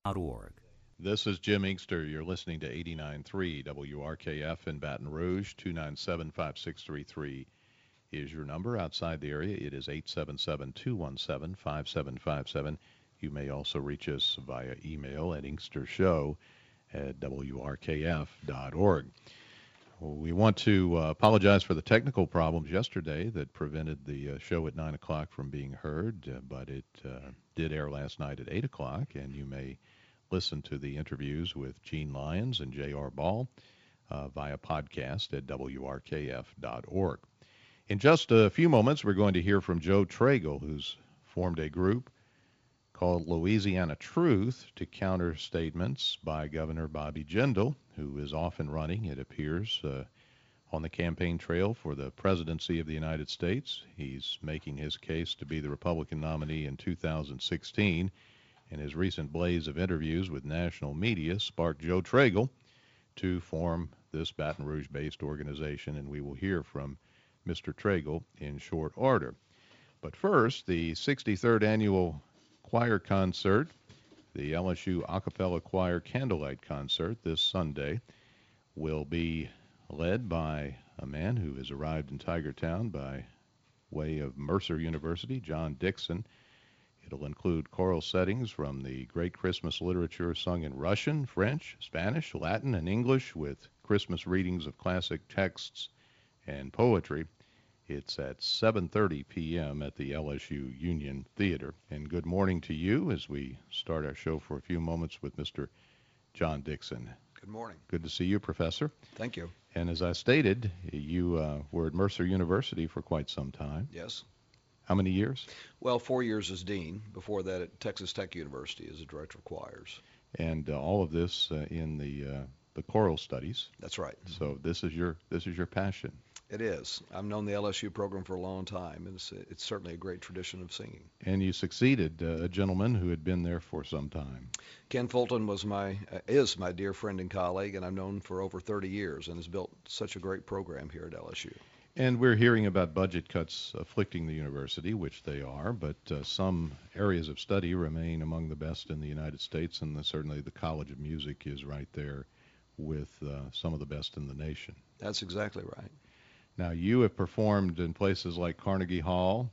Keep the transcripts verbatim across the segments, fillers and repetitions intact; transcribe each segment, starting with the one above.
org. This is Jim Inkster. You're listening to eighty-nine point three W R K F in Baton Rouge. two nine seven, five six three three is your number. Outside the area, it is eight seven seven, two one seven, five seven five seven. You may also reach us via email at inkstershow at W R K F dot org. Well, we want to uh, apologize for the technical problems yesterday that prevented the uh, show at nine o'clock from being heard, uh, but it uh, did air last night at eight o'clock, and you may listen to the interviews with Gene Lyons and J R. Ball uh, via podcast at W R K F dot org. In just a few moments, we're going to hear from Joe Tragel, who's formed a group called Louisiana Truth to counter statements by Governor Bobby Jindal, who is off and running, it appears, uh, on the campaign trail for the presidency of the United States. He's making his case to be the Republican nominee in two thousand sixteen. And his recent blaze of interviews with national media sparked Joe Tragel to form this Baton Rouge-based organization, and we will hear from Mister Tragel in short order. But first, the sixty-third Annual Choir Concert, the L S U A Cappella Choir Candlelight Concert this Sunday, will be led by a man who has arrived in Tigertown by way of Mercer University, John Dixon. It'll include choral settings from the great Christmas literature sung in Russian, French, Spanish, Latin, and English, with Christmas readings of classic texts and poetry. It's at seven thirty p.m. at the L S U Union Theater. And good morning to you as we start our show for a few moments with Mister John Dixon. Good morning. Good to see you, Professor. Thank you. And as I stated, you uh, were at Mercer University for quite some time. Yes. How many years? Well, four years as dean. Before that at Texas Tech University as a director of choirs. And uh, all of this uh, in the uh, the choral studies. That's right. So this is your this is your passion. It is. I've known the L S U program for a long time, and it's, it's certainly a great tradition of singing. And you succeeded uh, a gentleman who had been there for some time. Ken Fulton was my uh, is my dear friend and colleague, and I've known for over thirty years, and has built such a great program here at L S U. And we're hearing about budget cuts afflicting the university, which they are, but uh, some areas of study remain among the best in the United States, and the, certainly the College of Music is right there with uh, some of the best in the nation. That's exactly right. Now, you have performed in places like Carnegie Hall,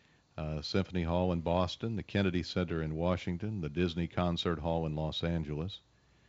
uh, Symphony Hall in Boston, the Kennedy Center in Washington, the Disney Concert Hall in Los Angeles.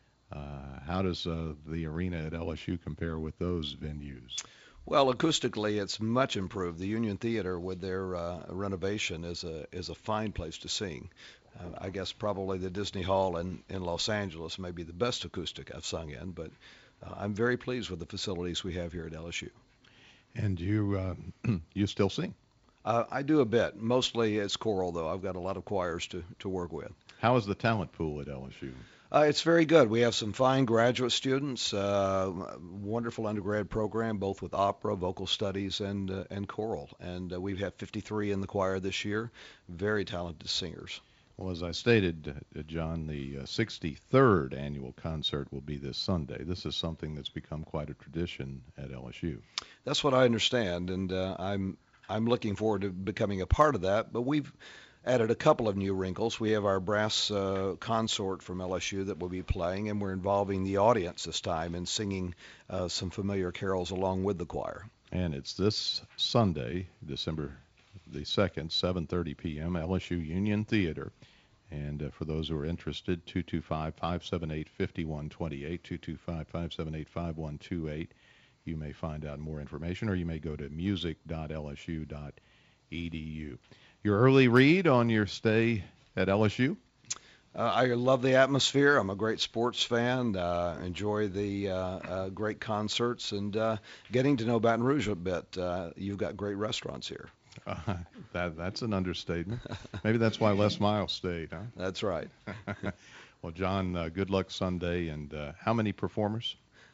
Uh, how does uh, the arena at L S U compare with those venues? Well, acoustically, it's much improved. The Union Theater, with their uh, renovation, is a is a fine place to sing. Uh, I guess probably the Disney Hall in, in Los Angeles may be the best acoustic I've sung in, but uh, I'm very pleased with the facilities we have here at L S U. And you uh, you still sing? Uh, I do a bit. Mostly it's choral, though. I've got a lot of choirs to, to work with. How is the talent pool at L S U? Uh, it's very good. We have some fine graduate students, uh, wonderful undergrad program, both with opera, vocal studies, and uh, and choral. And uh, we have fifty-three in the choir this year. Very talented singers. Well, as I stated, uh, John, the uh, sixty-third annual concert will be this Sunday. This is something that's become quite a tradition at L S U. That's what I understand, and uh, I'm I'm looking forward to becoming a part of that. But we've added a couple of new wrinkles. We have our brass uh, consort from L S U that will be playing, and we're involving the audience this time in singing uh, some familiar carols along with the choir. And it's this Sunday, December the second, seven thirty p.m., L S U Union Theater. And uh, for those who are interested, two two five, five seven eight, five one two eight, two two five, five seven eight, five one two eight. You may find out more information, or you may go to music dot L S U dot E D U. Your early read on your stay at L S U? Uh, I love the atmosphere. I'm a great sports fan. Uh, enjoy the uh, uh, great concerts and uh, getting to know Baton Rouge a bit. Uh, you've got great restaurants here. Uh, that that's an understatement. Maybe that's why Les Miles stayed, huh? That's right. Well, John, uh, good luck Sunday. And uh, how many performers?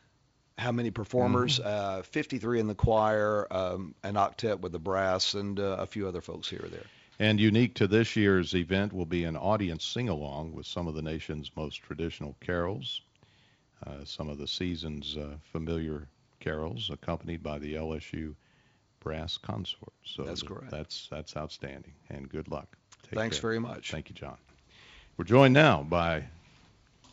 How many performers? Mm-hmm. Uh, fifty-three in the choir, um, an octet with the brass, and uh, a few other folks here or there. And unique to this year's event will be an audience sing-along with some of the nation's most traditional carols, uh, some of the season's uh, familiar carols, accompanied by the L S U Brass Consort. So that's th- correct. That's that's outstanding, and good luck. Take Thanks care. very much. Thank you, John. We're joined now by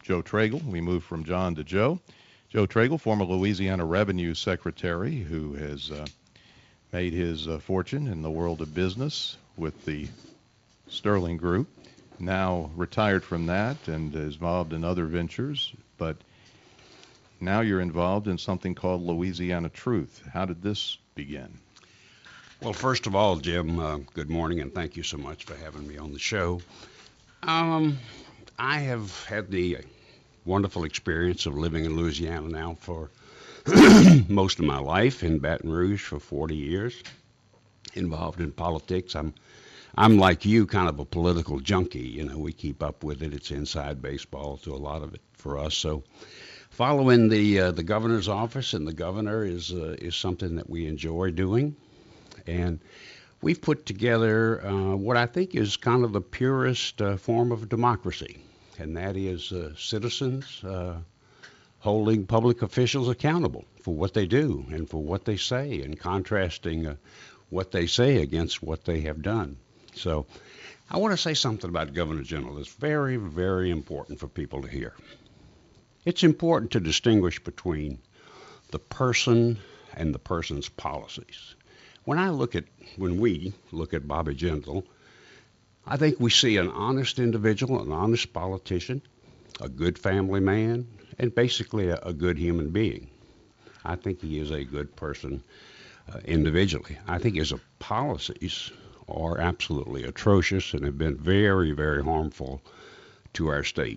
Joe Tragel. We move from John to Joe. Joe Tragel, former Louisiana Revenue Secretary, who has uh, made his uh, fortune in the world of business with the Sterling Group. Now retired from that and is involved in other ventures, but now you're involved in something called Louisiana Truth. How did this begin? Well, first of all, Jim, uh, good morning, and thank you so much for having me on the show. Um, I have had the wonderful experience of living in Louisiana now for most of my life, in Baton Rouge for forty years, involved in politics. I'm I'm like you, kind of a political junkie. You know, we keep up with it. It's inside baseball to a lot of it for us. So following the uh, the governor's office, and the governor is uh, is something that we enjoy doing. And we've put together uh, what I think is kind of the purest uh, form of democracy, and that is uh, citizens uh, holding public officials accountable for what they do and for what they say, and contrasting uh, what they say against what they have done. So I want to say something about Governor Jindal that's very, very important for people to hear. It's important to distinguish between the person and the person's policies. When I look at, when we look at Bobby Jindal, I think we see an honest individual, an honest politician, a good family man, and basically a, a good human being. I think he is a good person uh, individually. I think his policies are absolutely atrocious and have been very, very harmful to our state.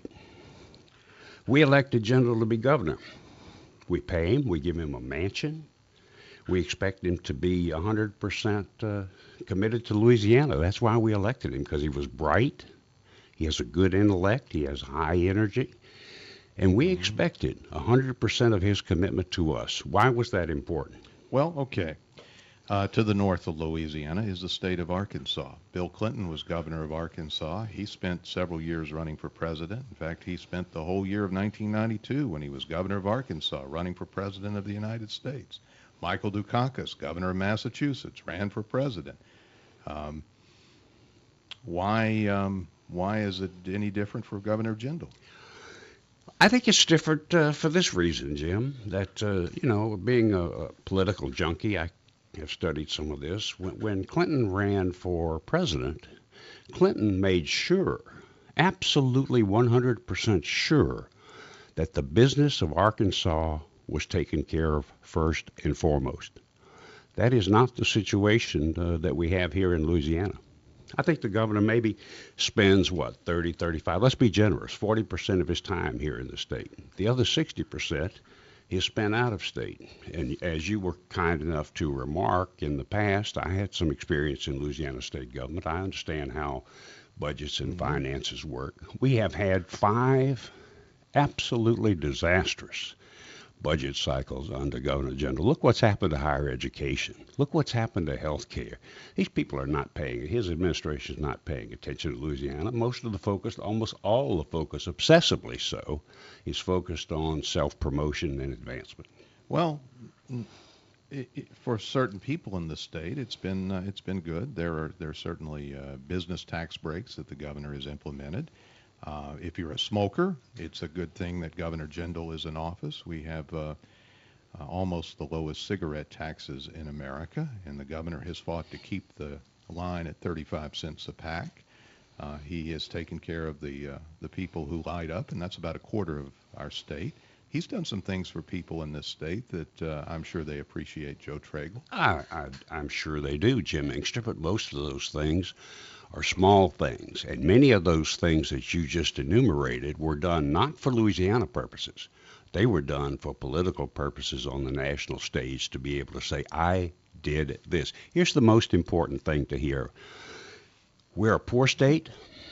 We elected Jindal to be governor. We pay him, we give him a mansion. We expect him to be one hundred percent uh, committed to Louisiana. That's why we elected him, because he was bright, he has a good intellect, he has high energy, and we expected one hundred percent of his commitment to us. Why was that important? Well, okay. Uh, to the north of Louisiana is the state of Arkansas. Bill Clinton was governor of Arkansas. He spent several years running for president. In fact, he spent the whole year of nineteen ninety-two when he was governor of Arkansas running for president of the United States. Michael Dukakis, governor of Massachusetts, ran for president. Um, why um, why is it any different for Governor Jindal? I think it's different uh, for this reason, Jim, that, uh, you know, being a, a political junkie, I have studied some of this. When, when Clinton ran for president, Clinton made sure, absolutely one hundred percent sure, that the business of Arkansas was taken care of first and foremost. That is not the situation uh, that we have here in Louisiana. I think the governor maybe spends, what, thirty, thirty-five, let's be generous, forty percent of his time here in the state. The other sixty percent is spent out of state. And as you were kind enough to remark, in the past, I had some experience in Louisiana state government. I understand how budgets and mm-hmm. finances work. We have had five absolutely disastrous budget cycles under Governor Jindal. Look what's happened to higher education. Look what's happened to health care. These people are not paying, his administration is not paying attention to Louisiana. Most of the focus, almost all the focus, obsessively so, is focused on self-promotion and advancement. Well, it, it, for certain people in the state, it's been uh, it's been good. There are there are certainly uh, business tax breaks that the governor has implemented. Uh, if you're a smoker, it's a good thing that Governor Jindal is in office. We have uh, uh, almost the lowest cigarette taxes in America, and the governor has fought to keep the line at thirty-five cents a pack. Uh, he has taken care of the uh, the people who light up, and that's about a quarter of our state. He's done some things for people in this state that uh, I'm sure they appreciate, Joe Tragel. I, I, I'm sure they do, Jim Inkster, but most of those things are small things, and many of those things that you just enumerated were done not for Louisiana purposes. They were done for political purposes on the national stage, to be able to say, I did this. Here's the most important thing to hear. We're a poor state.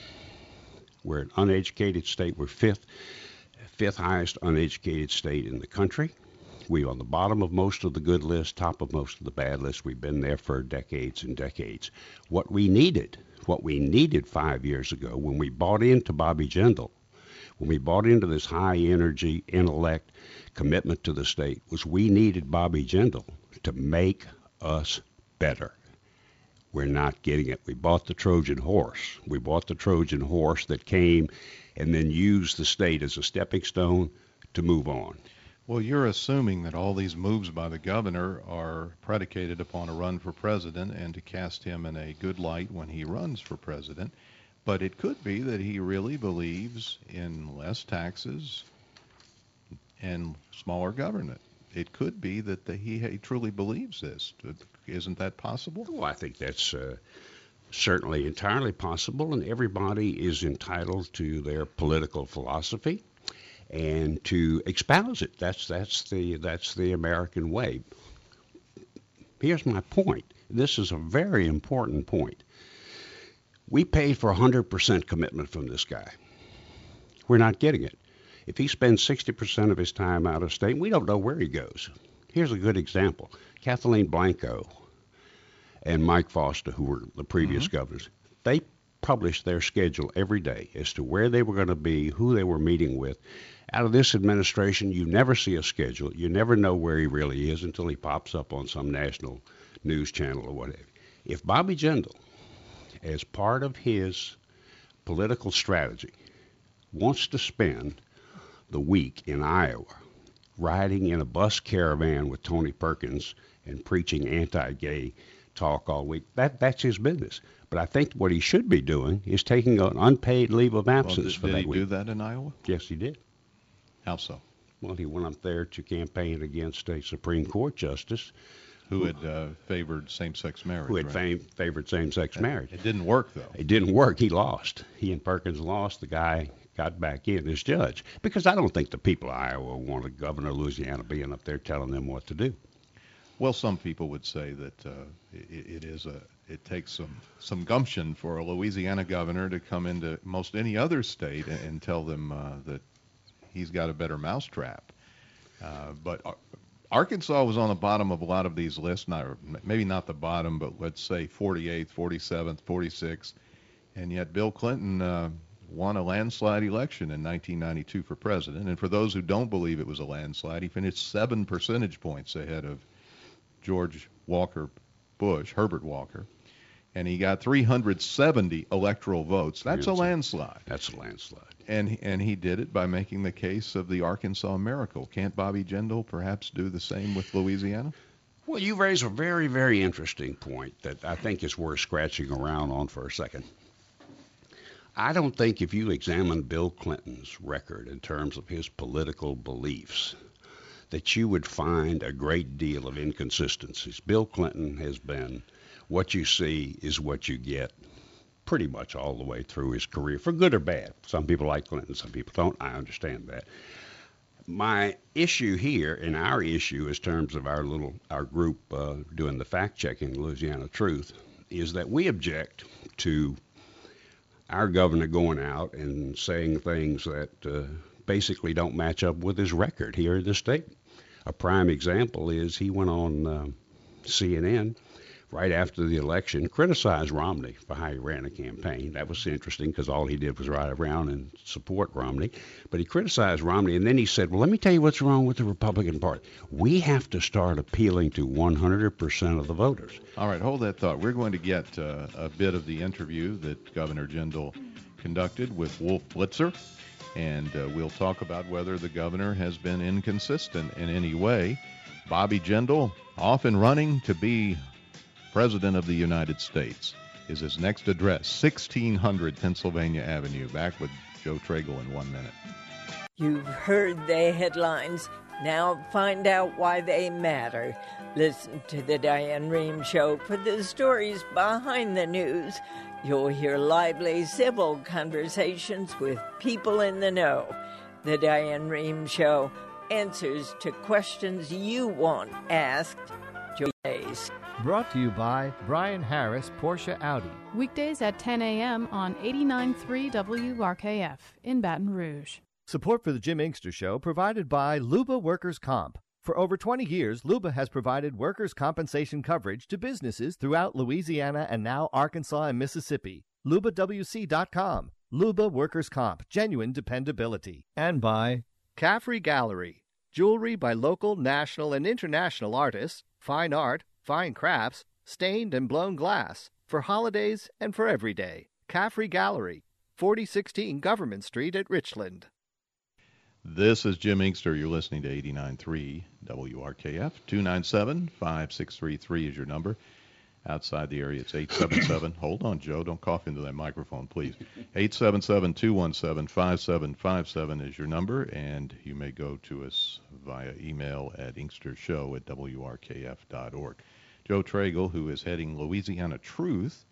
We're an uneducated state. We're fifth, fifth highest uneducated state in the country. We're on the bottom of most of the good lists, top of most of the bad lists. We've been there for decades and decades. What we needed, what we needed five years ago when we bought into Bobby Jindal, when we bought into this high energy, intellect commitment to the state, was we needed Bobby Jindal to make us better. We're not getting it. We bought the Trojan horse. We bought the Trojan horse that came and then use the state as a stepping stone to move on. Well, you're assuming that all these moves by the governor are predicated upon a run for president and to cast him in a good light when he runs for president. But it could be that he really believes in less taxes and smaller government. It could be that the, he, he truly believes this. Isn't that possible? Well, I think that's uh, certainly entirely possible, and everybody is entitled to their political philosophy and to espouse it. That's that's the that's the American way. Here's my point. This is a very important point. We paid for one hundred percent commitment from this guy. We're not getting it. If he spends sixty percent of his time out of state, we don't know where he goes. Here's a good example. Kathleen Blanco and Mike Foster, who were the previous mm-hmm. governors, they published their schedule every day as to where they were going to be, who they were meeting with. Out of this administration, you never see a schedule. You never know where he really is until he pops up on some national news channel or whatever. If Bobby Jindal, as part of his political strategy, wants to spend the week in Iowa riding in a bus caravan with Tony Perkins and preaching anti-gay talk all week, that that's his business. But I think what he should be doing is taking an unpaid leave of absence well, did, for did that he week. do that in Iowa? Yes, he did. How so? Well, he went up there to campaign against a Supreme Court justice who had uh, favored same-sex marriage. Who had right? fam- favored same-sex marriage. It didn't work, though. It didn't work. He lost. He and Perkins lost. The guy got back in as judge. Because I don't think the people of Iowa want a governor of Louisiana being up there telling them what to do. Well, some people would say that uh, it, it is a it takes some some gumption for a Louisiana governor to come into most any other state and, and tell them uh, that he's got a better mousetrap. Uh, but Ar- Arkansas was on the bottom of a lot of these lists, not maybe not the bottom, but let's say forty-eighth, forty-seventh, forty-sixth, and yet Bill Clinton uh, won a landslide election in nineteen ninety-two for president. And for those who don't believe it was a landslide, he finished seven percentage points ahead of George Walker Bush, Herbert Walker, and he got three hundred seventy electoral votes. That's a landslide. That's a landslide. And and he did it by making the case of the Arkansas miracle. Can't Bobby Jindal perhaps do the same with Louisiana? Well, you raise a very, very interesting point that I think is worth scratching around on for a second. I don't think if you examine Bill Clinton's record in terms of his political beliefs, that you would find a great deal of inconsistencies. Bill Clinton has been, what you see is what you get pretty much all the way through his career, for good or bad. Some people like Clinton, some people don't. I understand that. My issue here, and our issue in terms of our little, our group uh, doing the fact-checking, Louisiana Truth, is that we object to our governor going out and saying things that uh, basically don't match up with his record here in the state. A prime example is he went on uh, C N N right after the election, criticized Romney for how he ran a campaign. That was interesting because all he did was ride around and support Romney. But he criticized Romney, and then he said, well, let me tell you what's wrong with the Republican Party. We have to start appealing to one hundred percent of the voters. All right, hold that thought. We're going to get uh, a bit of the interview that Governor Jindal conducted with Wolf Blitzer, and uh, we'll talk about whether the governor has been inconsistent in any way. Bobby Jindal, off and running to be President of the United States, is his next address, sixteen hundred Pennsylvania Avenue. Back with Joe Tragel in one minute. You've heard the headlines. Now find out why they matter. Listen to the Diane Rehm Show for the stories behind the news. You'll hear lively civil conversations with people in the know. The Diane Rehm Show, answers to questions you want asked. Days. Brought to you by Brian Harris Porsche Audi. Weekdays at ten a.m. on eighty-nine point three W R K F in Baton Rouge. Support for the Jim Inkster Show provided by Luba Workers' Comp. For over twenty years, Luba has provided workers' compensation coverage to businesses throughout Louisiana and now Arkansas and Mississippi. Luba W C dot com. Luba Workers' Comp. Genuine dependability. And by Caffrey Gallery. Jewelry by local, national, and international artists. Fine art, fine crafts, stained and blown glass. For holidays and for every day. Caffrey Gallery. forty sixteen Government Street at Richland. This is Jim Inkster. You're listening to eighty-nine point three W R K F. two nine seven, five six three three is your number. Outside the area, it's eight seven seven. Hold on, Joe. Don't cough into that microphone, please. eight seven seven, two one seven, five seven five seven is your number, and you may go to us via email at inkstershow at W R K F dot org. Joe Tragel, who is heading Louisiana Truth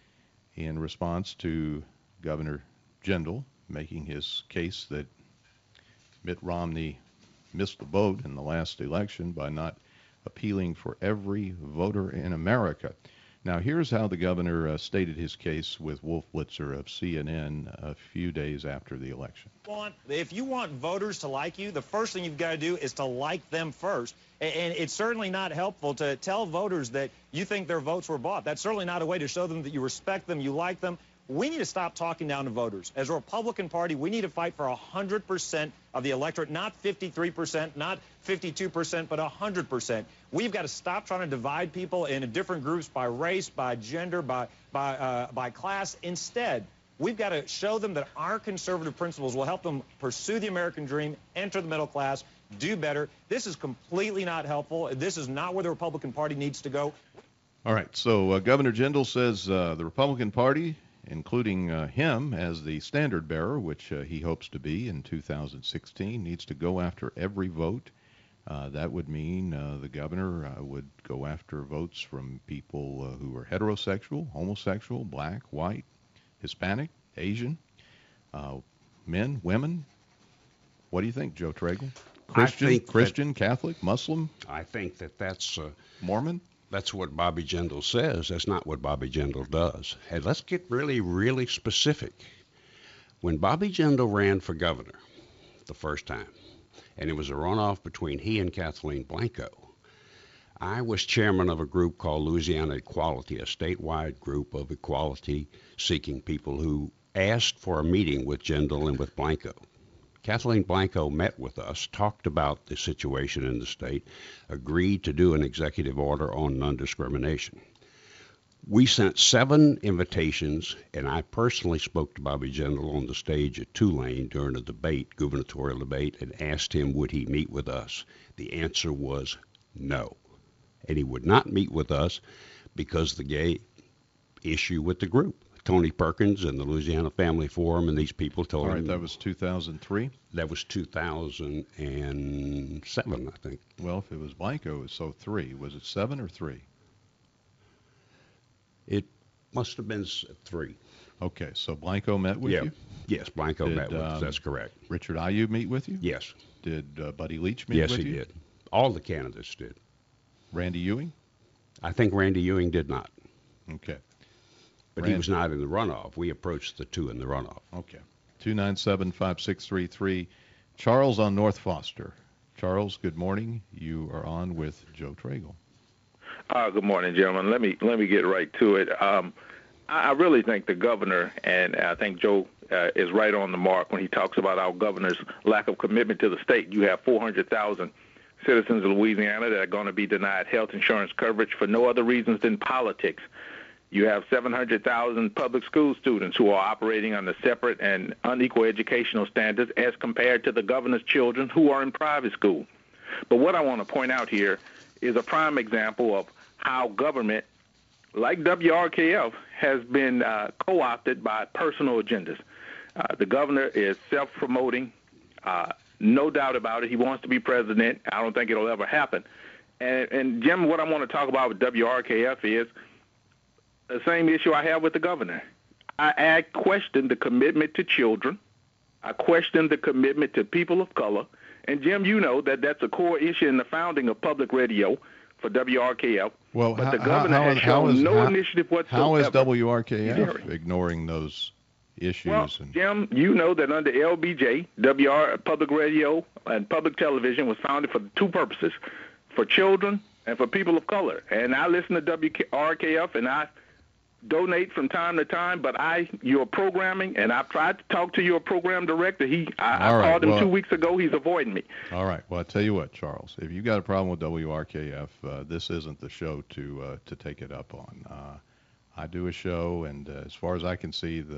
in response to Governor Jindal making his case that Mitt Romney missed the boat in the last election by not appealing for every voter in America. Now, here's how the governor uh, stated his case with Wolf Blitzer of C N N a few days after the election. If you want voters to like you, the first thing you've got to do is to like them first. And it's certainly not helpful to tell voters that you think their votes were bought. That's certainly not a way to show them that you respect them, you like them. We need to stop talking down to voters. As a Republican Party, we need to fight for one hundred percent of the electorate, not fifty-three percent, not fifty-two percent, but one hundred percent. We've got to stop trying to divide people into different groups by race, by gender, by, by, uh, by class. Instead, we've got to show them that our conservative principles will help them pursue the American dream, enter the middle class, do better. This is completely not helpful. This is not where the Republican Party needs to go. All right, so uh, Governor Jindal says uh, the Republican Party, including uh, him as the standard bearer, which uh, he hopes to be in two thousand sixteen, needs to go after every vote. Uh, that would mean uh, the governor uh, would go after votes from people uh, who are heterosexual, homosexual, black, white, Hispanic, Asian, uh, men, women. What do you think, Joe Tragel? Christian, I think Christian, that, Catholic, Muslim? I think that that's uh, Mormon? That's what Bobby Jindal says. That's not what Bobby Jindal does. And let's get really, really specific. When Bobby Jindal ran for governor the first time, and it was a runoff between he and Kathleen Blanco, I was chairman of a group called Louisiana Equality, a statewide group of equality-seeking people who asked for a meeting with Jindal and with Blanco. Kathleen Blanco met with us, talked about the situation in the state, agreed to do an executive order on non-discrimination. We sent seven invitations, and I personally spoke to Bobby Jindal on the stage at Tulane during a debate, gubernatorial debate, and asked him would he meet with us. The answer was no. And he would not meet with us because of the gay issue with the group. Tony Perkins and the Louisiana Family Forum and these people told All right, him. that was two thousand three? That was two thousand seven, I think. Well, if it was Blanco, it was so three. Was it seven or three? It must have been s- three. Okay, so Blanco met with yeah. you? Yes, Blanco Did, met with us. um, That's correct. Richard Ayoub meet with you? Yes. Did uh, Buddy Leach meet Yes, with he you? did. All the candidates did. Randy Ewing? I think Randy Ewing did not. Okay. But Rand- he was not in the runoff. We approached the two in the runoff. Okay. two nine seven, five six three three. Charles on North Foster. Charles, good morning. You are on with Joe Tragel. Uh, good morning, gentlemen. Let me let me get right to it. Um, I, I really think the governor, and I think Joe uh, is right on the mark when he talks about our governor's lack of commitment to the state. You have four hundred thousand citizens of Louisiana that are going to be denied health insurance coverage for no other reasons than politics. You have seven hundred thousand public school students who are operating under separate and unequal educational standards as compared to the governor's children who are in private school. But what I want to point out here is a prime example of how government, like W R K F, has been uh, co-opted by personal agendas. Uh, the governor is self-promoting, uh, no doubt about it. He wants to be president. I don't think it'll ever happen. And, and Jim, what I want to talk about with W R K F is the same issue I have with the governor. I, I question the commitment to children. I question the commitment to people of color. And, Jim, you know that that's a core issue in the founding of public radio for W R K F. Well, but how, the governor how, has how shown is, no how, initiative whatsoever. How is W R K F Ignoring. ignoring those issues? Well, and... Jim, you know that under L B J, W R Public Radio and Public Television was founded for two purposes, for children and for people of color. And I listen to W R K F, and I donate from time to time, but I, your programming, and I've tried to talk to your program director. He, I, I right, called him well, two weeks ago. He's avoiding me. All right. Well, I tell you what, Charles, if you got a problem with W R K F, uh, this isn't the show to uh, to take it up on. Uh, I do a show, and uh, as far as I can see, the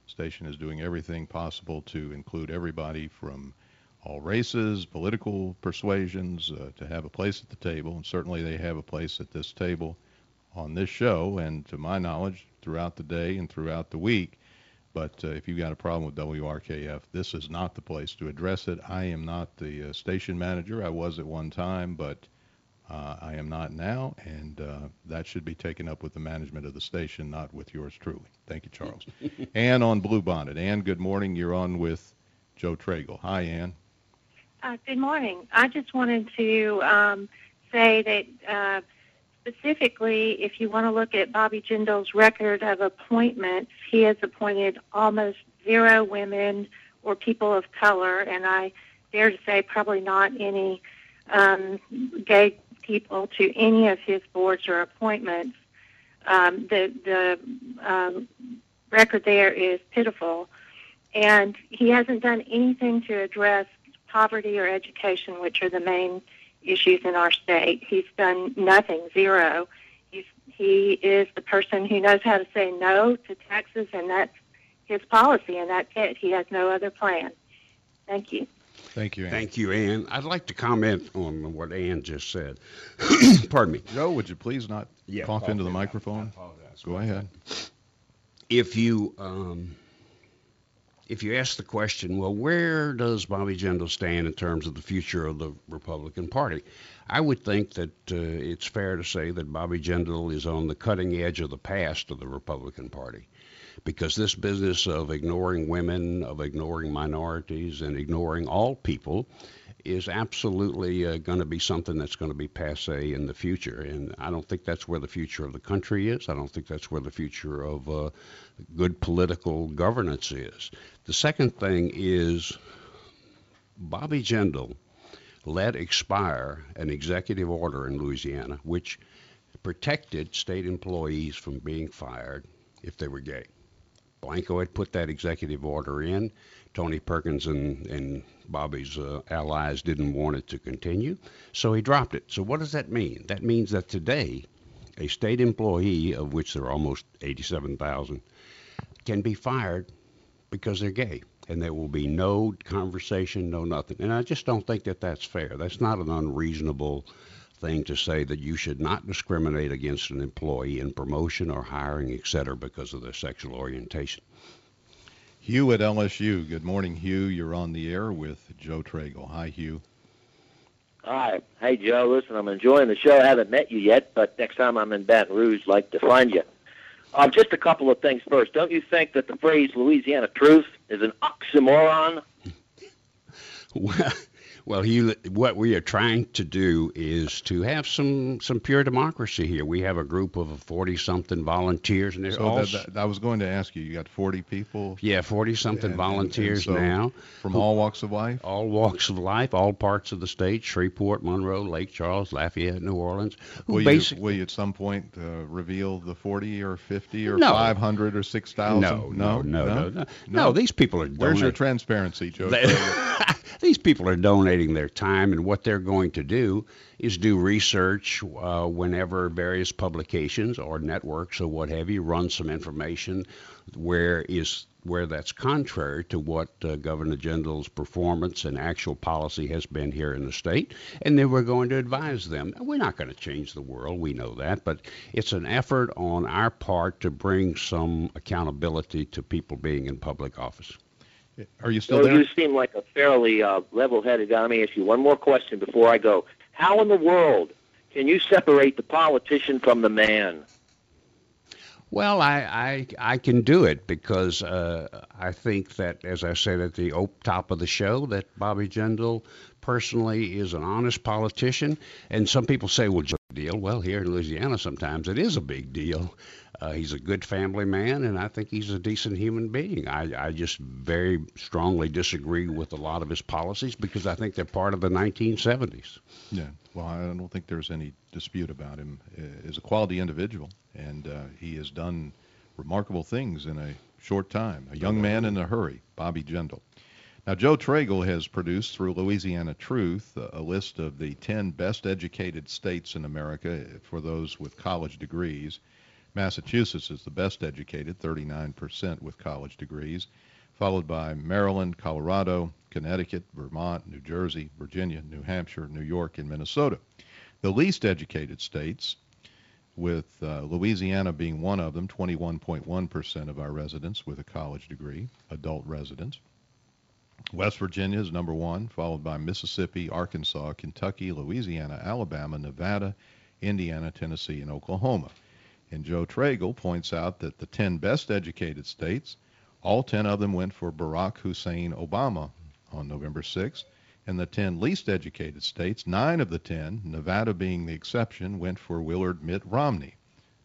Station is doing everything possible to include everybody from all races, political persuasions, uh, to have a place at the table, and certainly they have a place at this table on this show, and to my knowledge, throughout the day and throughout the week. But uh, if you've got a problem with W R K F, this is not the place to address it. I am not the uh, station manager. I was at one time, but uh, I am not now, and uh, that should be taken up with the management of the station, not with yours truly. Thank you, Charles. Ann on Bluebonnet. Ann, good morning. You're on with Joe Tragle. Hi, Ann. Uh, good morning. I just wanted to um, say that uh, specifically, if you want to look at Bobby Jindal's record of appointments, he has appointed almost zero women or people of color, and I dare to say probably not any um, gay people to any of his boards or appointments. Um, the the um, record there is pitiful, and he hasn't done anything to address poverty or education, which are the main issues in our state. He's done nothing, zero. He's, he is the person who knows how to say no to taxes, and that's his policy, and that's it. He has no other plan. Thank you. Thank you, Ann. Thank you, Ann. I'd like to comment on what Ann just said. Pardon me. Joe, would you please not Yeah, cough cough into the in. microphone? I apologize. Go ahead. If you um, if you ask the question, well, where does Bobby Jindal stand in terms of the future of the Republican Party? I would think that uh, it's fair to say that Bobby Jindal is on the cutting edge of the past of the Republican Party, because this business of ignoring women, of ignoring minorities, and ignoring all people is absolutely uh, going to be something that's going to be passé in the future. And I don't think that's where the future of the country is. I don't think that's where the future of uh, good political governance is. The second thing is Bobby Jindal let expire an executive order in Louisiana which protected state employees from being fired if they were gay. Blanco had put that executive order in. Tony Perkins and, and Bobby's uh, allies didn't want it to continue, so he dropped it. So what does that mean? That means that today, a state employee, of which there are almost eighty-seven thousand, can be fired because they're gay, and there will be no conversation, no nothing. And I just don't think that that's fair. That's not an unreasonable thing to say, that you should not discriminate against an employee in promotion or hiring, et cetera, because of their sexual orientation. Hugh at L S U. Good morning, Hugh. You're on the air with Joe Tragle. Hi, Hugh. Hi. Hey, Joe. Listen, I'm enjoying the show. I haven't met you yet, but next time I'm in Baton Rouge, I'd like to find you. Um, just a couple of things first. Don't you think that the phrase Louisiana truth is an oxymoron? Well, well, Hugh, what we are trying to do is to have some, some pure democracy here. We have a group of forty-something volunteers, and they're So all that, that, I was going to ask you, you got forty people? yeah, forty-something And- volunteers and- and so now. From who- all walks of life? all walks of life, all parts of the state, Shreveport, Monroe, Lake Charles, Lafayette, New Orleans. Who Will you, basic- will you at some point uh, reveal the forty or fifty or No. five hundred or six thousand? no, no, no, no, no, no, No? These people are Where's your donating. transparency, Joe? They- These people are donating their time, and what they're going to do is do research uh, whenever various publications or networks or what have you run some information where is where that's contrary to what uh, Governor Jindal's performance and actual policy has been here in the state, and then we're going to advise them. We're not going to change the world, we know that, but it's an effort on our part to bring some accountability to people being in public office. Are you still So there? you seem like a fairly uh, level-headed guy. Let me ask you one more question before I go. How in the world can you separate the politician from the man? Well, I, I, I can do it because uh, I think that, as I said at the op- top of the show, that Bobby Jindal personally is an honest politician. And some people say, well, just a deal. Well, here in Louisiana, sometimes it is a big deal. Uh, he's a good family man, and I think he's a decent human being. I, I just very strongly disagree with a lot of his policies because I think they're part of the nineteen seventies. Yeah. Well, I don't think there's any dispute about him uh, as a quality individual, and uh, he has done remarkable things in a short time. A young man in a hurry, Bobby Jindal. Now, Joe Tragle has produced through Louisiana Truth a list of the ten best educated states in America for those with college degrees. Massachusetts is the best educated, thirty-nine percent with college degrees, followed by Maryland, Colorado, Connecticut, Vermont, New Jersey, Virginia, New Hampshire, New York, and Minnesota. The least educated states, with uh, Louisiana being one of them, twenty-one point one percent of our residents with a college degree, adult residents. West Virginia is number one, followed by Mississippi, Arkansas, Kentucky, Louisiana, Alabama, Nevada, Indiana, Tennessee, and Oklahoma. And Joe Tragle points out that the ten best educated states, all ten of them went for Barack Hussein Obama on November sixth, and the ten least educated states, nine of the ten, Nevada being the exception, went for Willard Mitt Romney.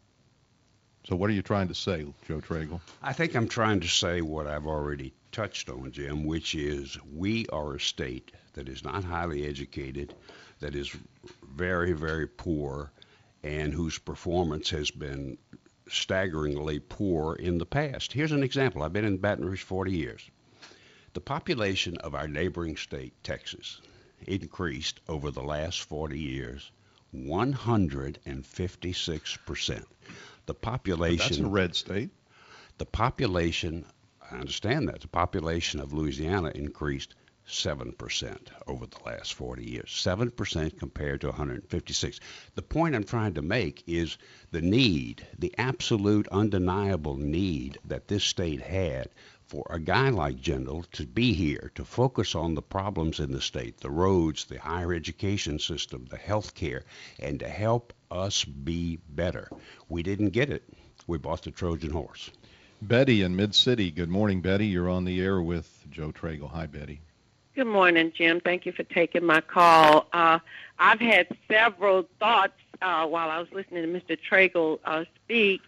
So what are you trying to say, Joe Tragle? I think I'm trying to say what I've already touched on, Jim, which is we are a state that is not highly educated, that is very, very poor, and whose performance has been staggeringly poor in the past. Here's an example. I've been in Baton Rouge forty years. The population of our neighboring state, Texas, increased over the last forty years one hundred fifty-six percent. The population... But that's a red state. The population, I understand that, the population of Louisiana increased seven percent over the last forty years. seven percent compared to one hundred fifty-six. The point I'm trying to make is the need, the absolute undeniable need that this state had for a guy like Jindal to be here, to focus on the problems in the state, the roads, the higher education system, the health care, and to help us be better. We didn't get it. We bought the Trojan horse. Betty in Mid-City. Good morning, Betty. You're on the air with Joe Tragle. Hi, Betty. Good morning, Jim. Thank you for taking my call. Uh, I've had several thoughts uh, while I was listening to Mister Tragle uh, speak.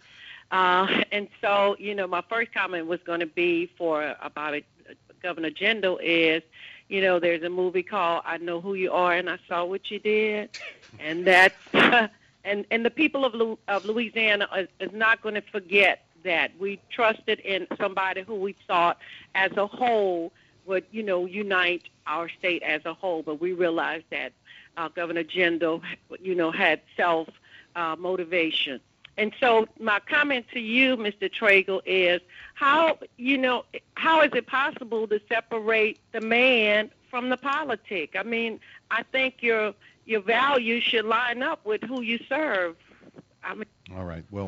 Uh, and so, you know, my first comment was going to be for about a, Governor Jindal is, you know, there's a movie called I Know Who You Are and I Saw What You Did. And that's, and, and the people of, Lu- of Louisiana is, is not going to forget that. We trusted in somebody who we thought as a whole would, you know, unite our state as a whole. But we realized that uh, Governor Jindal, you know, had self uh, motivation. And so my comment to you, Mister Tragle, is how, you know, how is it possible to separate the man from the politic? I mean, I think your your values should line up with who you serve. I mean, all right. Well,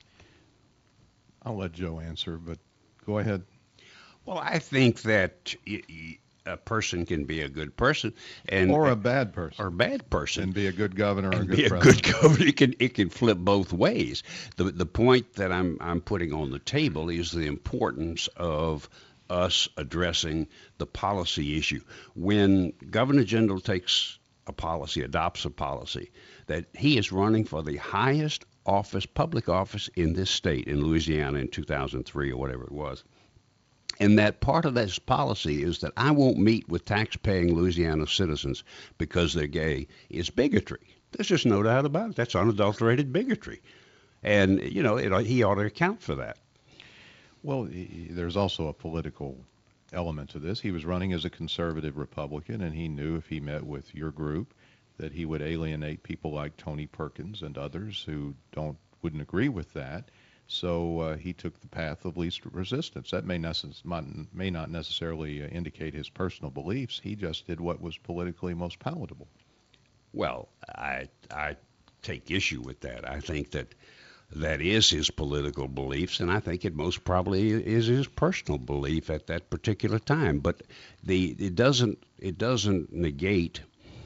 I'll let Joe answer, but go ahead. Well, I think that y- y- a person can be a good person and or a bad person or a bad person and be a good governor or a good be a president. good governor. It can it can flip both ways. The the point that I'm I'm putting on the table is the importance of us addressing the policy issue. When Governor Jindal takes a policy, adopts a policy that he is running for the highest office, public office in this state, in Louisiana in two thousand three or whatever it was. And that part of this policy is that I won't meet with tax-paying Louisiana citizens because they're gay is bigotry. There's just no doubt about it. That's unadulterated bigotry. And, you know, it, he ought to account for that. Well, there's also a political element to this. He was running as a conservative Republican, and he knew if he met with your group that he would alienate people like Tony Perkins and others who don't wouldn't agree with that. So uh, he took the path of least resistance. That may, necess- may not necessarily uh, indicate his personal beliefs. He just did what was politically most palatable. Well, I I take issue with that. I think that that is his political beliefs, and I think it most probably is his personal belief at that particular time. But the it doesn't it doesn't negate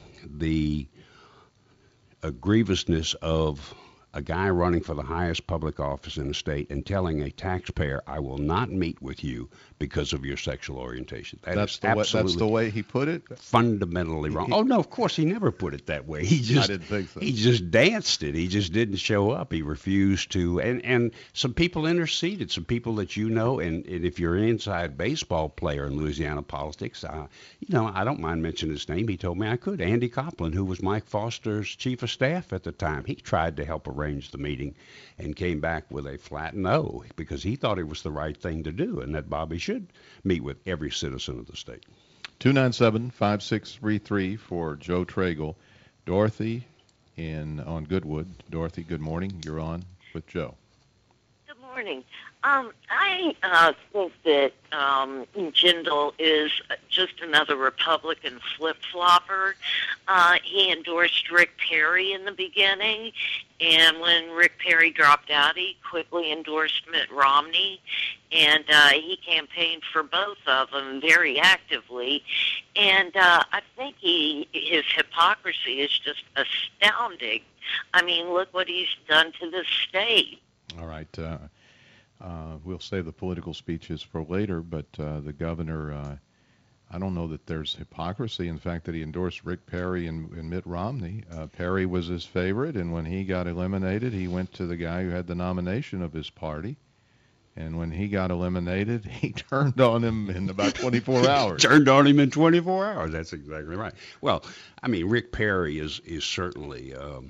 the uh, grievousness of a guy running for the highest public office in the state and telling a taxpayer, I will not meet with you because of your sexual orientation. That that's, is the way, absolutely that's the way he put it? Fundamentally wrong. He, oh, no, of course, he never put it that way. He just, I didn't think so. He just danced it. He just didn't show up. He refused to. And, and some people interceded, some people that you know, and, and if you're an inside baseball player in Louisiana politics, uh, you know, I don't mind mentioning his name. He told me I could. Andy Copeland, who was Mike Foster's chief of staff at the time, he tried to help arrange the meeting and came back with a flat no because he thought it was the right thing to do and that Bobby should meet with every citizen of the state. two nine seven, five six three three for Joe Tragle. Dorothy in on Goodwood. Dorothy, good morning. You're on with Joe. morning. Um, I uh, think that um, Jindal is just another Republican flip-flopper. Uh, he endorsed Rick Perry in the beginning, and when Rick Perry dropped out, he quickly endorsed Mitt Romney, and uh, he campaigned for both of them very actively. And uh, I think he his hypocrisy is just astounding. I mean, look what he's done to this state. All right. Uh, uh, we'll save the political speeches for later, but uh, the governor, uh, I don't know that there's hypocrisy in the fact that he endorsed Rick Perry and, and Mitt Romney. Uh, Perry was his favorite, and when he got eliminated, he went to the guy who had the nomination of his party. And when he got eliminated, he turned on him in about twenty-four hours. Turned on him in twenty-four hours. That's exactly right. Well, I mean, Rick Perry is, is certainly um,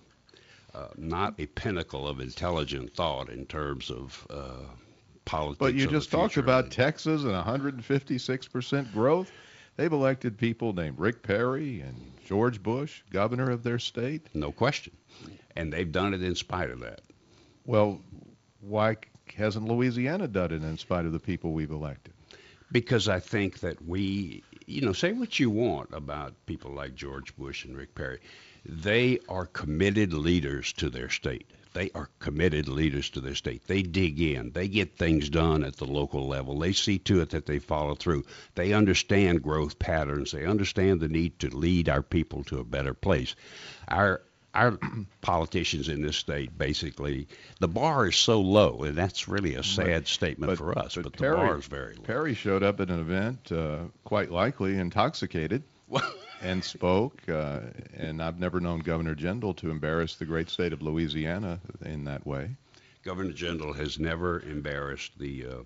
uh, not a pinnacle of intelligent thought in terms of uh, politics. But you of just the talked future. about Texas and one hundred fifty-six percent growth. They've elected people named Rick Perry and George Bush, governor of their state. No question. And they've done it in spite of that. Well, why hasn't Louisiana done it in spite of the people we've elected? Because I think that we, you know, say what you want about people like George Bush and Rick Perry. They are committed leaders to their state. They are committed leaders to their state. They dig in. They get things done at the local level. They see to it that they follow through. They understand growth patterns. They understand the need to lead our people to a better place. Our Our politicians in this state, basically, the bar is so low, and that's really a sad but, statement but, for us, but, but the Perry, bar is very low. Perry showed up at an event, uh, quite likely intoxicated, and spoke, uh, and I've never known Governor Jindal to embarrass the great state of Louisiana in that way. Governor Jindal has never embarrassed the, uh,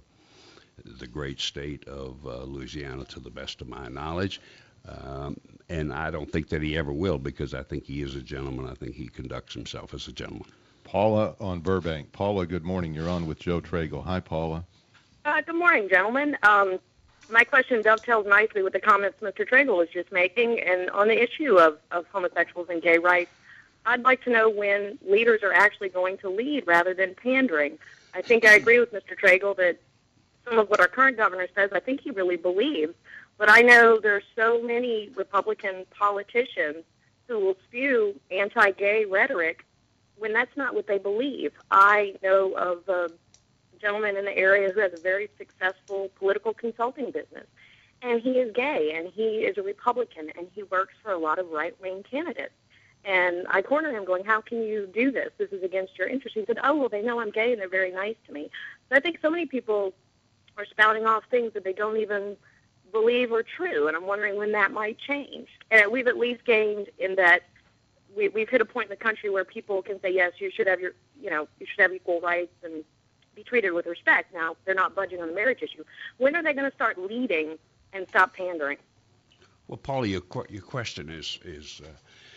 the great state of uh, Louisiana, to the best of my knowledge. Um, and I don't think that he ever will, because I think he is a gentleman. I think he conducts himself as a gentleman. Paula on Burbank. Paula, good morning. You're on with Joe Tragle. Hi, Paula. Uh, good morning, gentlemen. Um, my question dovetails nicely with the comments Mister Tragle was just making. And on the issue of, of homosexuals and gay rights, I'd like to know when leaders are actually going to lead rather than pandering. I think I agree with Mister Tragle that some of what our current governor says, I think he really believes. But I know there's so many Republican politicians who will spew anti-gay rhetoric when that's not what they believe. I know of a gentleman in the area who has a very successful political consulting business, and he is gay, and he is a Republican, and he works for a lot of right-wing candidates. And I cornered him going, how can you do this? This is against your interest. He said, oh, well, they know I'm gay, and they're very nice to me. So I think so many people are spouting off things that they don't even believe are true, and I'm wondering when that might change. And we've at least gained in that we, we've hit a point in the country where people can say, yes, you should have your, you know, you should have equal rights and be treated with respect. Now, they're not budging on the marriage issue. When are they going to start leading and stop pandering? Well, Paula, your your question is is uh,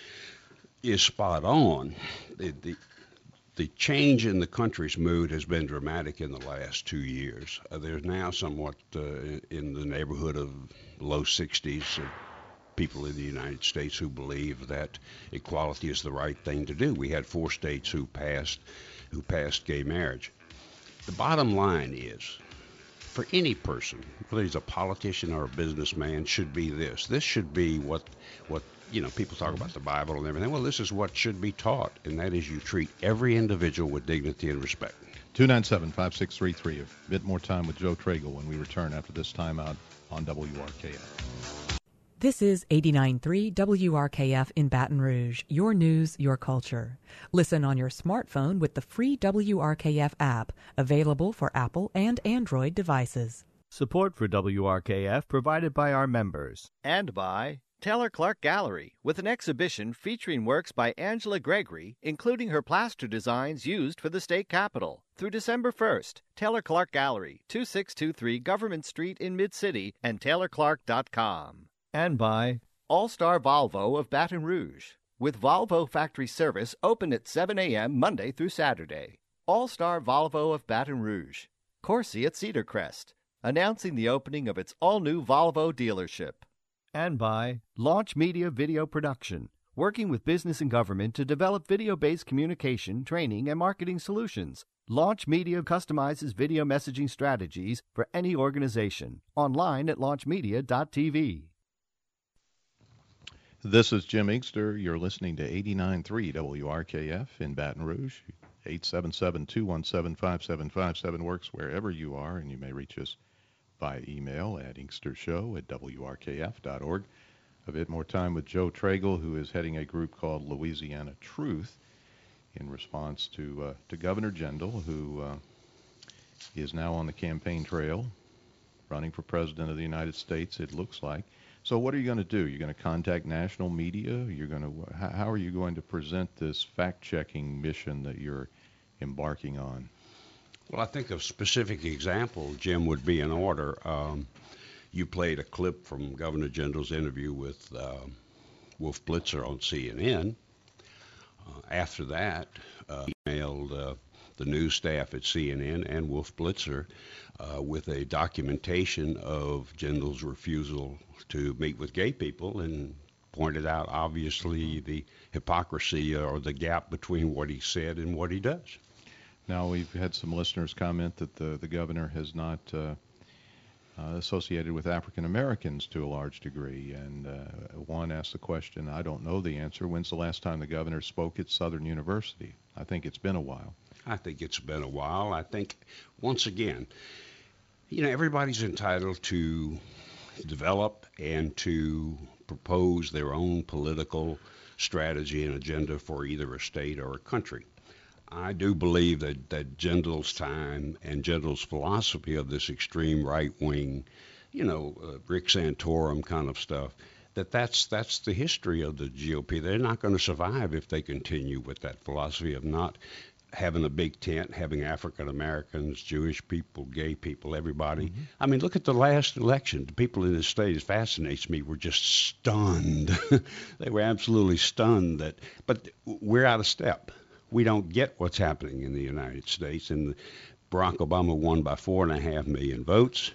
is spot on. The, the The change in the country's mood has been dramatic in the last two years. Uh, there's now somewhat uh, in the neighborhood of low sixties of people in the United States who believe that equality is the right thing to do. We had four states who passed who passed gay marriage. The bottom line is, for any person, whether he's a politician or a businessman, should be this. This should be what what you know, people talk about the Bible and everything. Well, this is what should be taught, and that is you treat every individual with dignity and respect. two nine seven, five six three three. A bit more time with Joe Tragle when we return after this time out on W R K F. This is eighty-nine point three W R K F in Baton Rouge, your news, your culture. Listen on your smartphone with the free W R K F app, available for Apple and Android devices. Support for W R K F provided by our members and by Taylor Clark Gallery, with an exhibition featuring works by Angela Gregory, including her plaster designs used for the state capitol. Through December first, Taylor Clark Gallery, two six two three Government Street in Mid-City, and taylor clark dot com. And by All-Star Volvo of Baton Rouge, with Volvo factory service open at seven a.m. Monday through Saturday. All-Star Volvo of Baton Rouge, Corsi at Cedar Crest, announcing the opening of its all-new Volvo dealership. And by Launch Media Video Production, working with business and government to develop video-based communication, training, and marketing solutions. Launch Media customizes video messaging strategies for any organization. Online at launch media dot t v. This is Jim Inkster. You're listening to eighty-nine point three W R K F in Baton Rouge. eight seven seven, two one seven, five seven five seven works wherever you are, and you may reach us by email at inkstershow at w r k f dot org. A bit more time with Joe Tragel, who is heading a group called Louisiana Truth in response to uh, to Governor Jindal, who uh, is now on the campaign trail, running for President of the United States, it looks like. So what are you going to do? You're going to contact national media? You're going to how are you going to present this fact-checking mission that you're embarking on? Well, I think a specific example, Jim, would be in order. Um, you played a clip from Governor Jindal's interview with uh, Wolf Blitzer on C N N. Uh, after that, uh, emailed uh, the news staff at C N N and Wolf Blitzer uh, with a documentation of Jindal's refusal to meet with gay people, and pointed out, obviously, the hypocrisy or the gap between what he said and what he does. Now, we've had some listeners comment that the, the governor has not uh, uh, associated with African Americans to a large degree. And uh, one asked the question, I don't know the answer, when's the last time the governor spoke at Southern University? I think it's been a while. I think it's been a while. I think, once again, you know, everybody's entitled to develop and to propose their own political strategy and agenda for either a state or a country. I do believe that, that Jindal's time and Jindal's philosophy of this extreme right-wing, you know, uh, Rick Santorum kind of stuff, that that's, that's the history of the G O P. They're not going to survive if they continue with that philosophy of not having a big tent, having African Americans, Jewish people, gay people, everybody. Mm-hmm. I mean, look at the last election. The people in this state, it fascinates me, were just stunned. They were absolutely stunned that, but we're out of step. We don't get what's happening in the United States. And Barack Obama won by four and a half million votes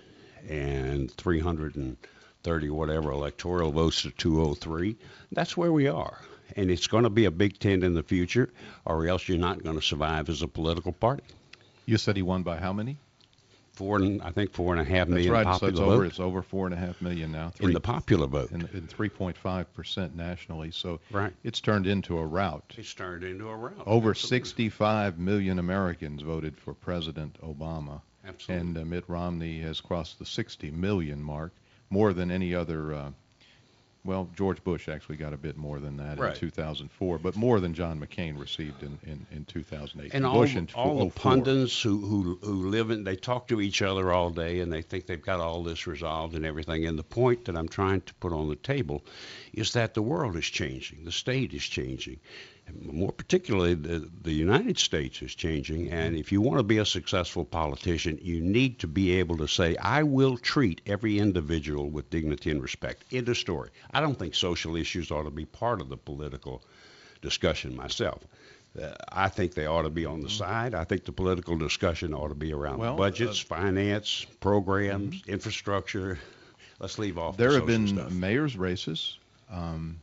and three hundred thirty whatever electoral votes to two oh three. That's where we are. And it's going to be a big tent in the future, or else you're not going to survive as a political party. You said he won by how many? Four and I think four and a half million That's right. popular so it's over, vote. It's over four and a half million now. Three, in the popular vote. And, and three point five percent nationally. So right. It's turned into a rout. It's turned into a rout. Over Absolutely. sixty-five million Americans voted for President Obama. Absolutely. And uh, Mitt Romney has crossed the sixty million mark, more than any other. Uh, well, George Bush actually got a bit more than that right. in two thousand four, but more than John McCain received in, in, in two thousand eight. And Bush all, in all the oh four. pundits who, who, who live in, they talk to each other all day, and they think they've got all this resolved and everything. And the point that I'm trying to put on the table is that the world is changing. The state is changing. More particularly, the, the United States is changing, and if you want to be a successful politician, you need to be able to say, I will treat every individual with dignity and respect. End of story. I don't think social issues ought to be part of the political discussion myself. Uh, I think they ought to be on the side. I think the political discussion ought to be around well, budgets, uh, finance, programs, mm-hmm. infrastructure. Let's leave off There the have been stuff. mayor's races. Um,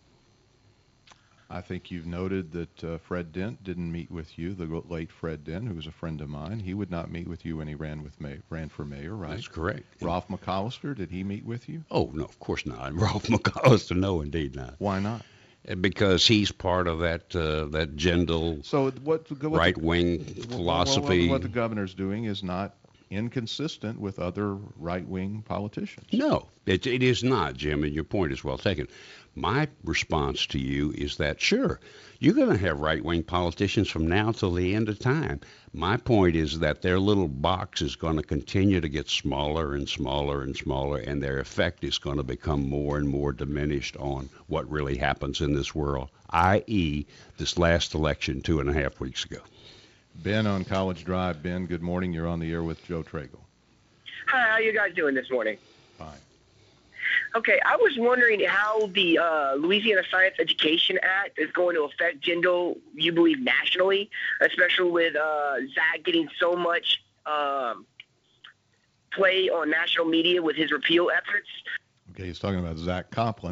I think you've noted that uh, Fred Dent didn't meet with you, the late Fred Dent, who was a friend of mine. He would not meet with you when he ran with may- ran for mayor, right? That's correct. Ralph McAllister, did he meet with you? Oh, no, of course not. Ralph McAllister, no, indeed not. Why not? Because he's part of that uh, that Jindal so what, what right-wing the, philosophy. Well, what the governor's doing is not inconsistent with other right-wing politicians. No, it, it is not, Jim, and your point is well taken. My response to you is that, sure, you're going to have right-wing politicians from now till the end of time. My point is that their little box is going to continue to get smaller and smaller and smaller, and their effect is going to become more and more diminished on what really happens in this world, that is this last election two and a half weeks ago. Ben on College Drive. Ben, good morning. You're on the air with Joe Tragel. Hi, how you guys doing this morning? Fine. Okay, I was wondering how the uh, Louisiana Science Education Act is going to affect Jindal, you believe, nationally, especially with uh, Zach getting so much um, play on national media with his repeal efforts. Okay, he's talking about Zach Copeland,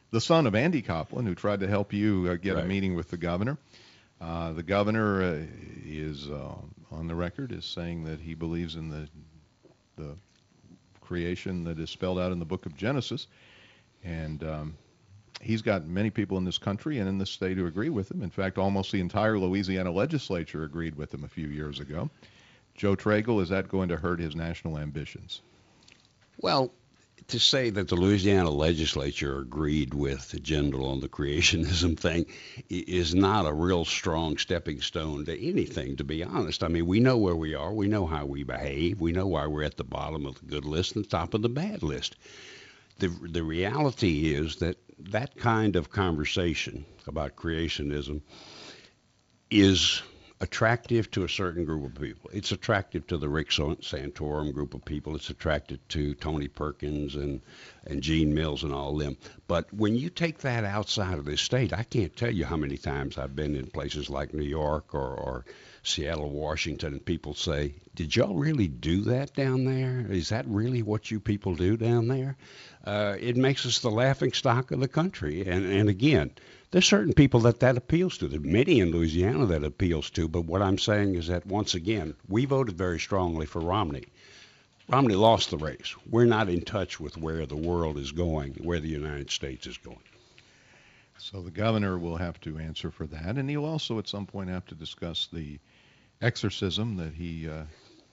the son of Andy Copland, who tried to help you uh, get Right. a meeting with the governor. Uh, the governor uh, is uh, on the record as saying that he believes in the the creation that is spelled out in the book of Genesis, and um, he's got many people in this country and in this state who agree with him. In fact, almost the entire Louisiana legislature agreed with him a few years ago. Joe Tragel, is that going to hurt his national ambitions? Well, to say that the Louisiana legislature agreed with Jindal on the creationism thing i- is not a real strong stepping stone to anything, to be honest. I mean, we know where we are. We know how we behave. We know why we're at the bottom of the good list and top of the bad list. The, the reality is that that kind of conversation about creationism is attractive to a certain group of people. It's attractive to the Rick Santorum group of people. It's attractive to Tony Perkins and, and Gene Mills and all them. But when you take that outside of this state, I can't tell you how many times I've been in places like New York or, or Seattle, Washington, and people say, did y'all really do that down there? Is that really what you people do down there? Uh, it makes us the laughing stock of the country. And, and again, there's certain people that that appeals to. There's many in Louisiana that appeals to. But what I'm saying is that, once again, we voted very strongly for Romney. Romney lost the race. We're not in touch with where the world is going, where the United States is going. So the governor will have to answer for that, and he'll also at some point have to discuss the exorcism that he, uh,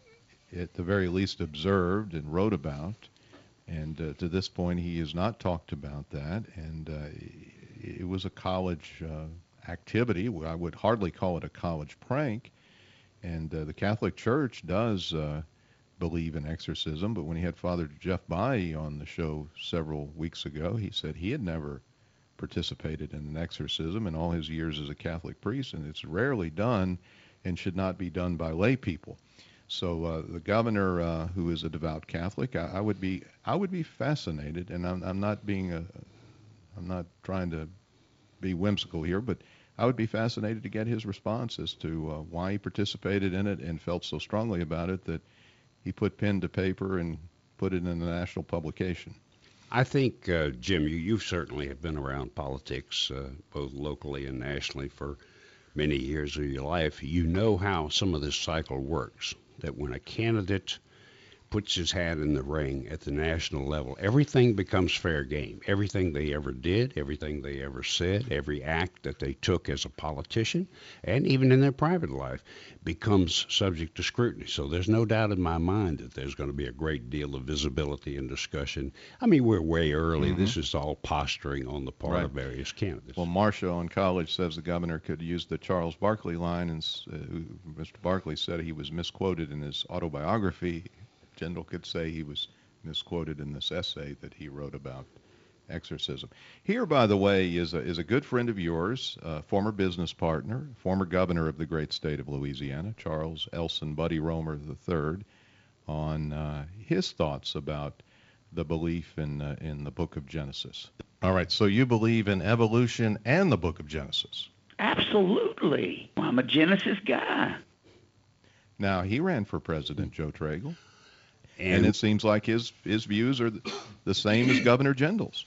at the very least, observed and wrote about. And uh, to this point, he has not talked about that. And uh, it was a college uh, activity. I would hardly call it a college prank. And uh, the Catholic Church does uh, believe in exorcism. But when he had Father Jeff Bailly on the show several weeks ago, he said he had never participated in an exorcism in all his years as a Catholic priest, and it's rarely done and should not be done by lay people. So uh, the governor, uh, who is a devout Catholic, I, I would be I would be fascinated, and I'm, I'm not being a I'm not trying to be whimsical here, but I would be fascinated to get his response as to uh, why he participated in it and felt so strongly about it that he put pen to paper and put it in a national publication. I think, uh, Jim, you, you certainly have been around politics, uh, both locally and nationally, for many years of your life. You know how some of this cycle works, that when a candidate puts his hat in the ring at the national level, everything becomes fair game. Everything they ever did, everything they ever said, every act that they took as a politician, and even in their private life, becomes subject to scrutiny. So there's no doubt in my mind that there's going to be a great deal of visibility and discussion. I mean, we're way early. Mm-hmm. This is all posturing on the part Right. of various candidates. Well, Marcia on college says the governor could use the Charles Barkley line, and uh, Mister Barkley said he was misquoted in his autobiography. Jindal could say he was misquoted in this essay that he wrote about exorcism. Here, by the way, is a, is a good friend of yours, uh, former business partner, former governor of the great state of Louisiana, Charles Elson Buddy Romer the third, on uh, his thoughts about the belief in uh, in the book of Genesis. All right, so you believe in evolution and the book of Genesis. Absolutely. I'm a Genesis guy. Now, he ran for president, Joe Tragel. And, And- it seems like his his views are the, the same as Governor Jindal's.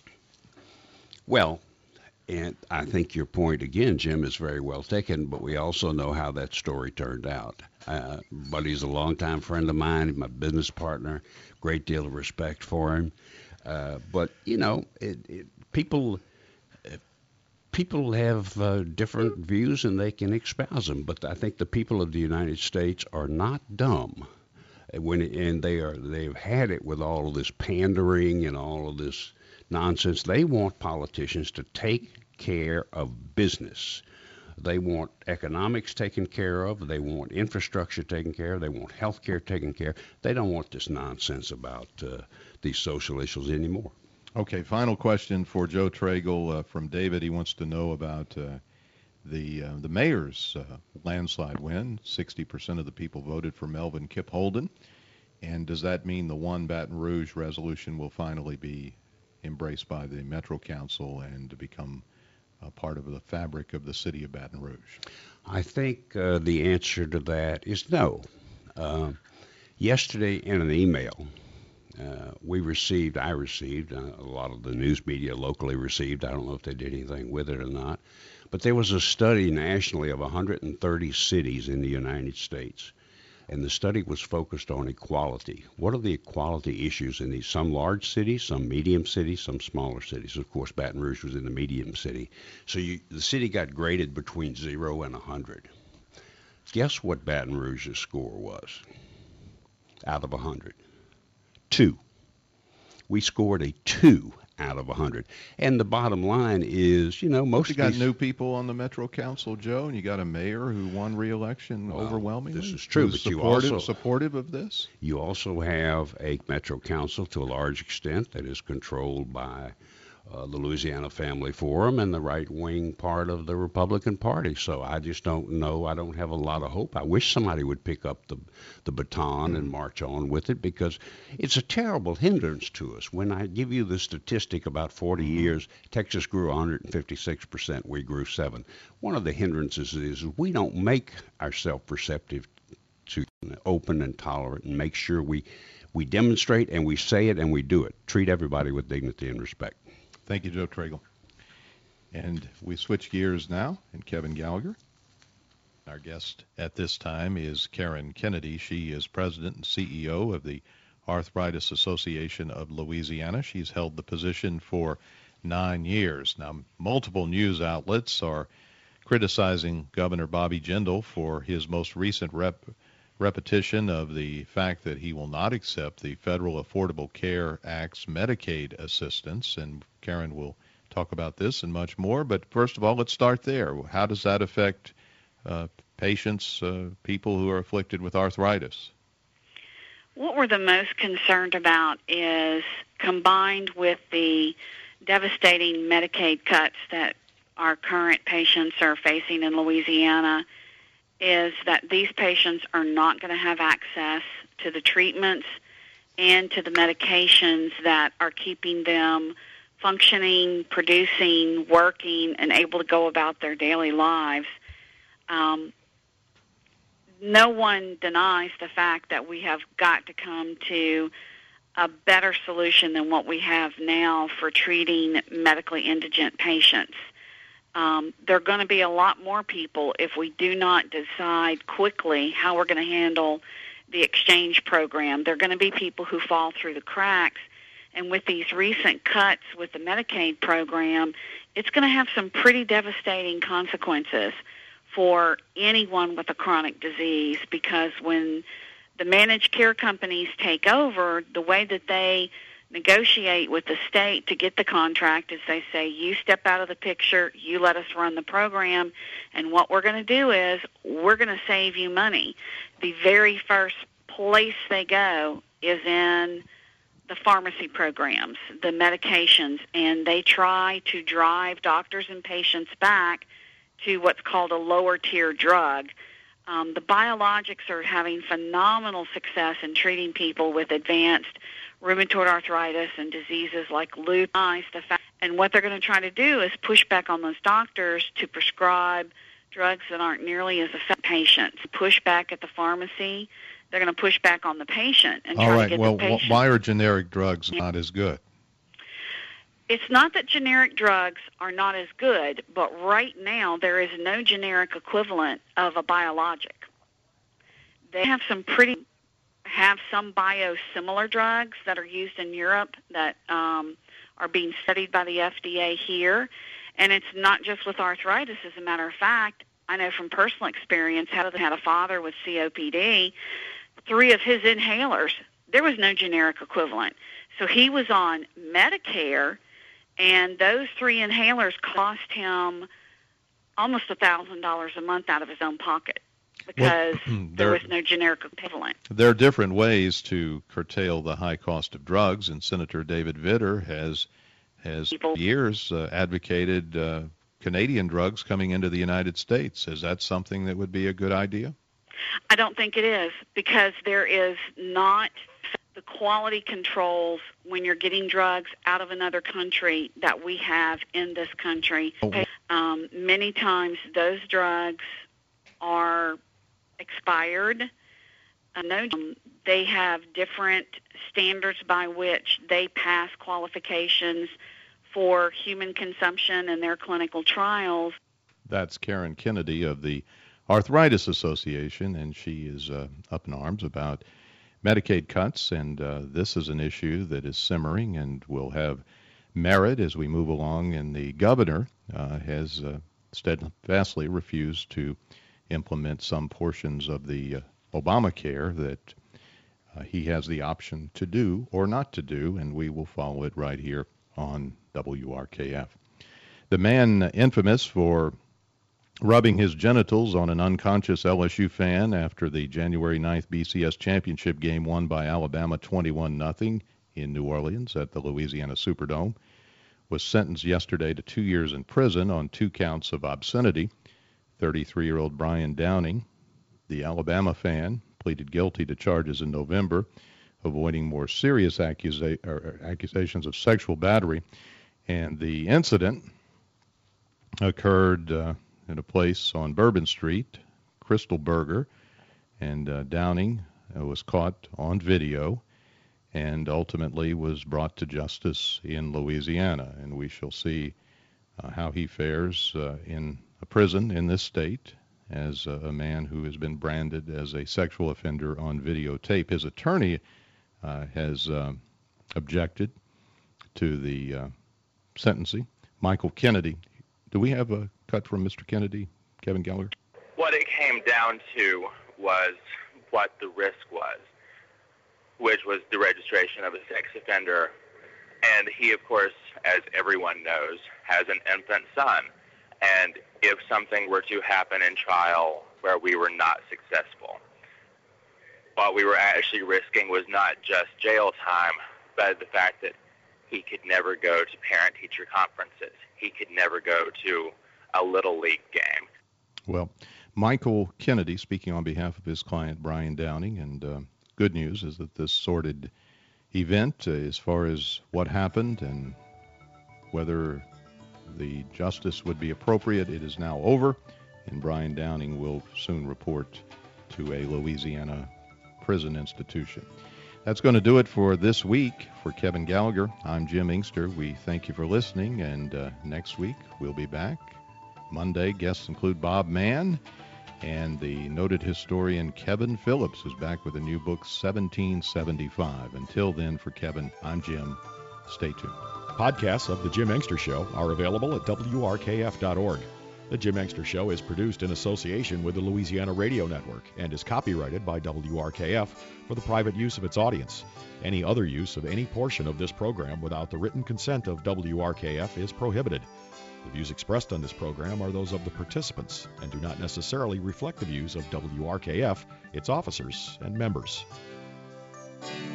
Well, and I think your point, again, Jim, is very well taken, but we also know how that story turned out. Uh, Buddy's a longtime friend of mine, my business partner, great deal of respect for him. Uh, but, you know, it, it, people uh, people have uh, different views and they can espouse them, but I think the people of the United States are not dumb. When and they are they've had it with all of this pandering and all of this nonsense. They want politicians to take care of business. They want economics taken care of. They want infrastructure taken care of. They want health care taken care of. They don't want this nonsense about uh, these social issues anymore. Okay, final question for Joe Tragel uh, from David. He wants to know about uh, the uh, the mayor's uh, landslide win. sixty percent of the people voted for Melvin Kip Holden. And does that mean the One Baton Rouge resolution will finally be embraced by the Metro Council and to become a part of the fabric of the city of Baton Rouge? I think uh, the answer to that is no. Uh, yesterday in an email, Uh, we received, I received, uh, a lot of the news media locally received, I don't know if they did anything with it or not, but there was a study nationally of one hundred thirty cities in the United States. And the study was focused on equality. What are the equality issues in these? Some large cities, some medium cities, some smaller cities. Of course, Baton Rouge was in the medium city. So you, the city got graded between zero and one hundred. Guess what Baton Rouge's score was out of one hundred? Two. We scored a two out of one hundred. And the bottom line is, you know, most you of got these, new people on the Metro Council, Joe, and you got a mayor who won re-election well, overwhelmingly. This is true, Who's but you supportive, also supportive of this. You also have a Metro Council to a large extent that is controlled by uh, the Louisiana Family Forum and the right-wing part of the Republican Party. So I just don't know. I don't have a lot of hope. I wish somebody would pick up the the baton and march on with it, because it's a terrible hindrance to us. When I give you the statistic, about forty years, Texas grew one hundred fifty-six percent. We grew seven. One of the hindrances is we don't make ourselves perceptive to open and tolerant and make sure we we demonstrate and we say it and we do it. Treat everybody with dignity and respect. Thank you, Joe Tragel. And we switch gears now, and Kevin Gallagher. Our guest at this time is Karen Kennedy. She is president and C E O of the Arthritis Association of Louisiana. She's held the position for nine years. Now, multiple news outlets are criticizing Governor Bobby Jindal for his most recent rep- repetition of the fact that he will not accept the Federal Affordable Care Act's Medicaid assistance. And Karen will talk about this and much more. But first of all, let's start there. How does that affect uh, patients, uh, people who are afflicted with arthritis? What we're the most concerned about is, combined with the devastating Medicaid cuts that our current patients are facing in Louisiana, is that these patients are not going to have access to the treatments and to the medications that are keeping them functioning, producing, working, and able to go about their daily lives. Um, no one denies the fact that we have got to come to a better solution than what we have now for treating medically indigent patients. Um, there are going to be a lot more people if we do not decide quickly how we're going to handle the exchange program. There are going to be people who fall through the cracks. And with these recent cuts with the Medicaid program, it's going to have some pretty devastating consequences for anyone with a chronic disease, because when the managed care companies take over, the way that they negotiate with the state to get the contract is they say, you step out of the picture, you let us run the program, and what we're going to do is we're going to save you money. The very first place they go is in the pharmacy programs, the medications, and they try to drive doctors and patients back to what's called a lower tier drug. Um, the biologics are having phenomenal success in treating people with advanced rheumatoid arthritis and diseases like lupus. And what they're going to try to do is push back on those doctors to prescribe drugs that aren't nearly as effective for patients. Push back at the pharmacy. They're going to push back on the patient and All try right, to get well, the patient. why are generic drugs not as good? It's not that generic drugs are not as good, but right now there is no generic equivalent of a biologic. They have some pretty, have some biosimilar drugs that are used in Europe that um, are being studied by the F D A here. And it's not just with arthritis. As a matter of fact, I know from personal experience, had had a father with C O P D, three of his inhalers, there was no generic equivalent. So he was on Medicare, and those three inhalers cost him almost one thousand dollars a month out of his own pocket because well, there was no generic equivalent. There are different ways to curtail the high cost of drugs, and Senator David Vitter has, has for years uh, advocated uh, Canadian drugs coming into the United States. Is that something that would be a good idea? I don't think it is, because there is not the quality controls when you're getting drugs out of another country that we have in this country. Um, many times those drugs are expired. I know um, they have different standards by which they pass qualifications for human consumption in their clinical trials. That's Karen Kennedy of the Arthritis Association, and she is uh, up in arms about Medicaid cuts, and uh, this is an issue that is simmering and will have merit as we move along, and the governor uh, has uh, steadfastly refused to implement some portions of the uh, Obamacare that uh, he has the option to do or not to do, and we will follow it right here on W R K F. The man infamous for rubbing his genitals on an unconscious L S U fan after the January ninth B C S championship game won by Alabama twenty-one nothing in New Orleans at the Louisiana Superdome was sentenced yesterday to two years in prison on two counts of obscenity. thirty-three-year-old Brian Downing, the Alabama fan, pleaded guilty to charges in November, avoiding more serious accusa- or accusations of sexual battery. And the incident occurred uh, at a place on Bourbon Street, Crystal Burger, and uh, Downing uh, was caught on video and ultimately was brought to justice in Louisiana. And we shall see uh, how he fares uh, in a prison in this state as uh, a man who has been branded as a sexual offender on videotape. His attorney uh, has uh, objected to the uh, sentencing. Michael Kennedy. Do we have a cut from Mister Kennedy, Kevin Gallagher? What it came down to was what the risk was, which was the registration of a sex offender. And he, of course, as everyone knows, has an infant son. And if something were to happen in trial where we were not successful, what we were actually risking was not just jail time, but the fact that he could never go to parent-teacher conferences. He could never go to a Little League game. Well, Michael Kennedy, speaking on behalf of his client, Brian Downing, and uh, good news is that this sordid event, uh, as far as what happened and whether the justice would be appropriate, it is now over, and Brian Downing will soon report to a Louisiana prison institution. That's going to do it for this week. For Kevin Gallagher, I'm Jim Inkster. We thank you for listening, and uh, next week we'll be back. Monday, guests include Bob Mann, and the noted historian Kevin Phillips is back with a new book, seventeen seventy-five. Until then, for Kevin, I'm Jim. Stay tuned. Podcasts of The Jim Inkster Show are available at W R K F dot org. The Jim Inkster Show is produced in association with the Louisiana Radio Network and is copyrighted by W R K F for the private use of its audience. Any other use of any portion of this program without the written consent of W R K F is prohibited. The views expressed on this program are those of the participants and do not necessarily reflect the views of W R K F, its officers, and members.